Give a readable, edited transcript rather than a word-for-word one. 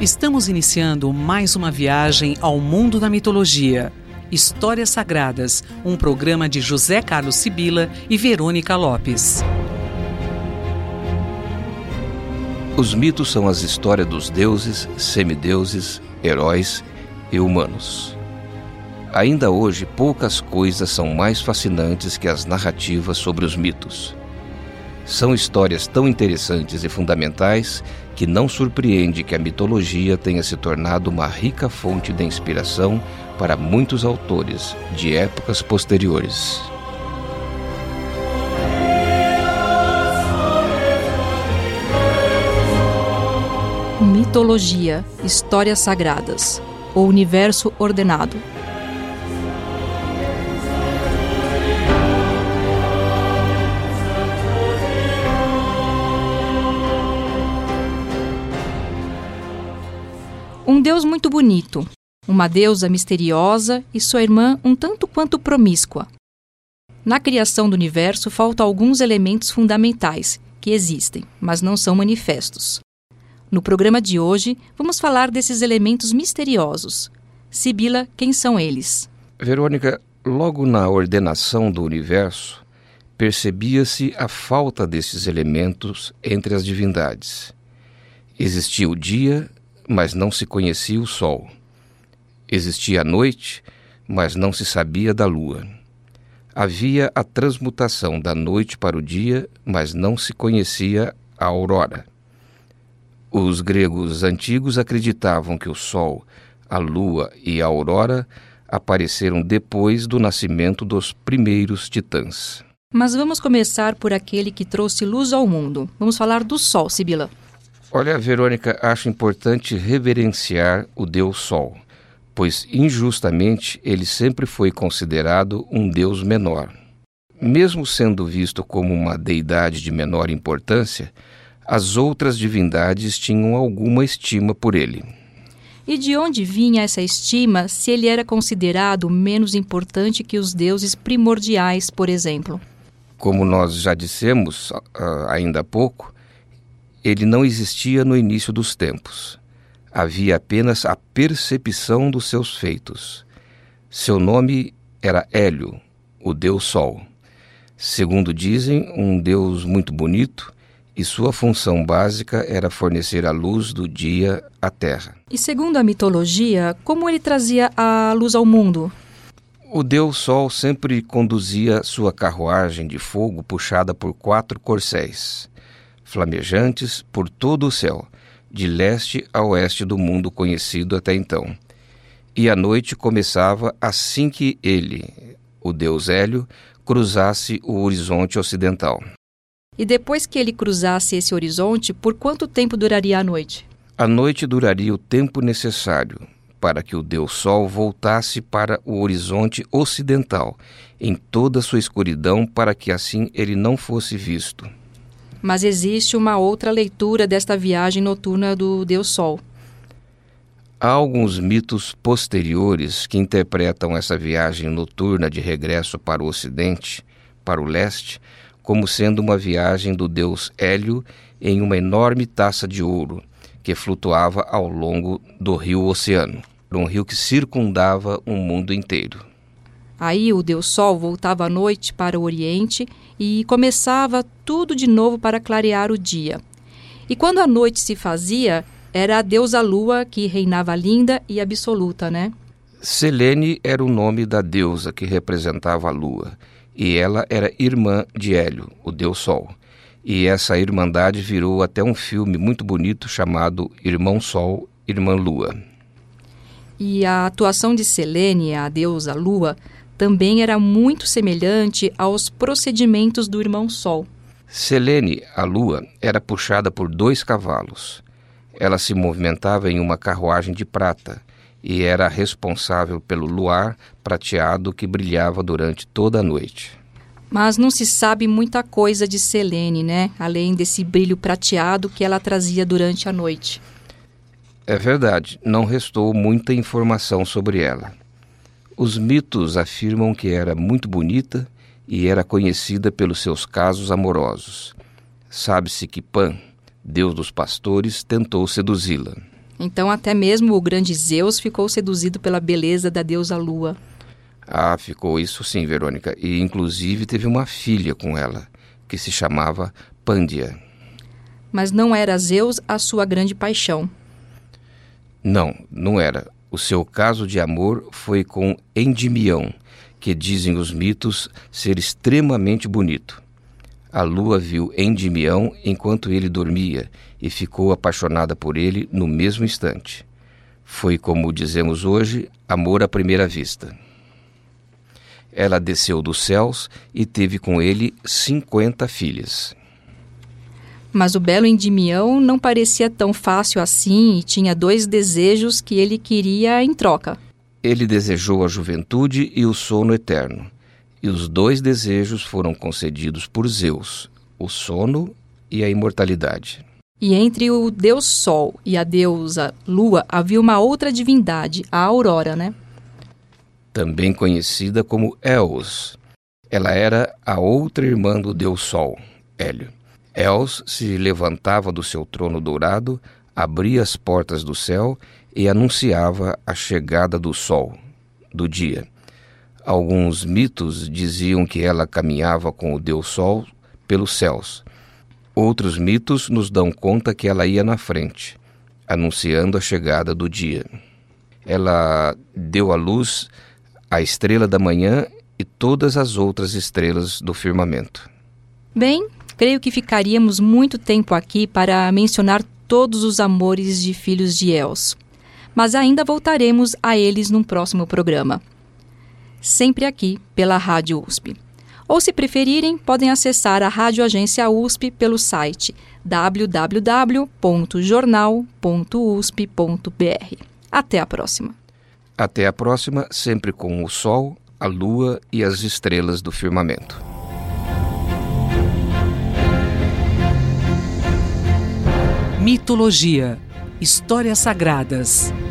Estamos iniciando mais uma viagem ao mundo da mitologia. Histórias Sagradas, um programa de José Carlos Sibila e Verônica Lopes. Os mitos são as histórias dos deuses, semideuses, heróis e humanos. Ainda hoje, poucas coisas são mais fascinantes que as narrativas sobre os mitos. São histórias tão interessantes e fundamentais que não surpreende que a mitologia tenha se tornado uma rica fonte de inspiração para muitos autores de épocas posteriores. Mitologia, histórias sagradas, o universo ordenado. Um deus muito bonito, uma deusa misteriosa e sua irmã um tanto quanto promíscua. Na criação do universo faltam alguns elementos fundamentais que existem, mas não são manifestos. No programa de hoje, vamos falar desses elementos misteriosos. Sibila, quem são eles? Verônica, logo na ordenação do universo, percebia-se a falta desses elementos entre as divindades. Existia o dia, mas não se conhecia o sol. Existia a noite, mas não se sabia da lua. Havia a transmutação da noite para o dia, mas não se conhecia a aurora. Os gregos antigos acreditavam que o sol, a lua e a aurora apareceram depois do nascimento dos primeiros titãs. Mas vamos começar por aquele que trouxe luz ao mundo. Vamos falar do sol, Sibila. Olha, Verônica, acho importante reverenciar o Deus Sol, pois injustamente ele sempre foi considerado um Deus menor. Mesmo sendo visto como uma deidade de menor importância, as outras divindades tinham alguma estima por ele. E de onde vinha essa estima se ele era considerado menos importante que os deuses primordiais, por exemplo? Como nós já dissemos ainda há pouco, ele não existia no início dos tempos. Havia apenas a percepção dos seus feitos. Seu nome era Hélio, o Deus Sol. Segundo dizem, um Deus muito bonito, e sua função básica era fornecer a luz do dia à Terra. E segundo a mitologia, como ele trazia a luz ao mundo? O Deus Sol sempre conduzia sua carruagem de fogo puxada por 4 corcéis, flamejantes por todo o céu, de leste a oeste do mundo conhecido até então. E a noite começava assim que ele, o Deus Hélio, cruzasse o horizonte ocidental. E depois que ele cruzasse esse horizonte, por quanto tempo duraria a noite? A noite duraria o tempo necessário para que o Deus Sol voltasse para o horizonte ocidental, em toda sua escuridão, para que assim ele não fosse visto. Mas existe uma outra leitura desta viagem noturna do Deus Sol. Há alguns mitos posteriores que interpretam essa viagem noturna de regresso para o ocidente, para o leste, como sendo uma viagem do Deus Hélio em uma enorme taça de ouro que flutuava ao longo do rio Oceano, um rio que circundava o mundo inteiro. Aí o Deus Sol voltava à noite para o Oriente e começava tudo de novo para clarear o dia. E quando a noite se fazia, era a deusa Lua que reinava linda e absoluta, né? Selene era o nome da deusa que representava a Lua, e ela era irmã de Hélio, o Deus Sol. E essa irmandade virou até um filme muito bonito chamado Irmão Sol, Irmã Lua. E a atuação de Selene, a deusa Lua, também era muito semelhante aos procedimentos do Irmão Sol. Selene, a Lua, era puxada por 2 cavalos. Ela se movimentava em uma carruagem de prata e era responsável pelo luar prateado que brilhava durante toda a noite. Mas não se sabe muita coisa de Selene, né? Além desse brilho prateado que ela trazia durante a noite. É verdade, não restou muita informação sobre ela. Os mitos afirmam que era muito bonita e era conhecida pelos seus casos amorosos. Sabe-se que Pan, deus dos pastores, tentou seduzi-la. Então até mesmo o grande Zeus ficou seduzido pela beleza da deusa Lua. Ah, ficou isso sim, Verônica. E inclusive teve uma filha com ela, que se chamava Pândia. Mas não era Zeus a sua grande paixão. Não era. O seu caso de amor foi com Endimião, que dizem os mitos ser extremamente bonito. A lua viu Endimião enquanto ele dormia e ficou apaixonada por ele no mesmo instante. Foi, como dizemos hoje, amor à primeira vista. Ela desceu dos céus e teve com ele 50 filhas. Mas o belo Endimião não parecia tão fácil assim e tinha 2 desejos que ele queria em troca. Ele desejou a juventude e o sono eterno. E os 2 desejos foram concedidos por Zeus, o sono e a imortalidade. E entre o deus Sol e a deusa Lua havia uma outra divindade, a Aurora, né? Também conhecida como Eos. Ela era a outra irmã do deus Sol, Hélio. Eos se levantava do seu trono dourado, abria as portas do céu e anunciava a chegada do sol, do dia. Alguns mitos diziam que ela caminhava com o deus Sol pelos céus. Outros mitos nos dão conta que ela ia na frente, anunciando a chegada do dia. Ela deu à luz a estrela da manhã e todas as outras estrelas do firmamento. Bem, creio que ficaríamos muito tempo aqui para mencionar todos os amores de filhos de Eos. Mas ainda voltaremos a eles num próximo programa. Sempre aqui pela Rádio USP. Ou, se preferirem, podem acessar a Rádio Agência USP pelo site www.jornal.usp.br. Até a próxima. Até a próxima, sempre com o sol, a lua e as estrelas do firmamento. Mitologia, histórias sagradas.